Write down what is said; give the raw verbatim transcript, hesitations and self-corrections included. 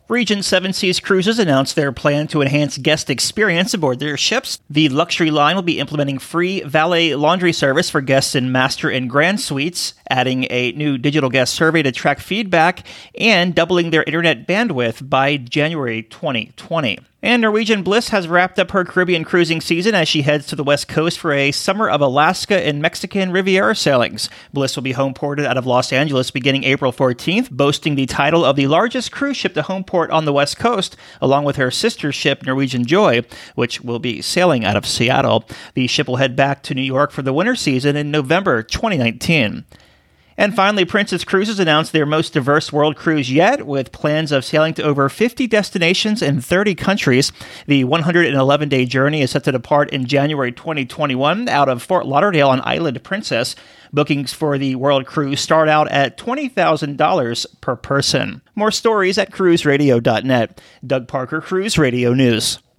Regent Seven Seas Cruises announced their plan to enhance guest experience aboard their ships. The luxury line will be implementing free valet laundry service for guests in Master and Grand Suites, adding a new digital guest survey to track feedback, and doubling their internet bandwidth by January twenty twenty. And Norwegian Bliss has wrapped up her Caribbean cruising season as she heads to the west coast for a summer of Alaska and Mexican Riviera sailings. Bliss will be home ported out of Los Angeles beginning April fourteenth, boasting the title of the largest cruise ship to home port on the west coast, along with her sister ship Norwegian Joy, which will be sailing out of Seattle. The ship will head back to New York for the winter season in November twenty nineteen. And finally, Princess Cruises announced their most diverse world cruise yet, with plans of sailing to over fifty destinations in thirty countries. The one hundred eleven day journey is set to depart in January twenty twenty-one out of Fort Lauderdale on Island Princess. Bookings for the world cruise start out at twenty thousand dollars per person. More stories at cruise radio dot net. Doug Parker, Cruise Radio News.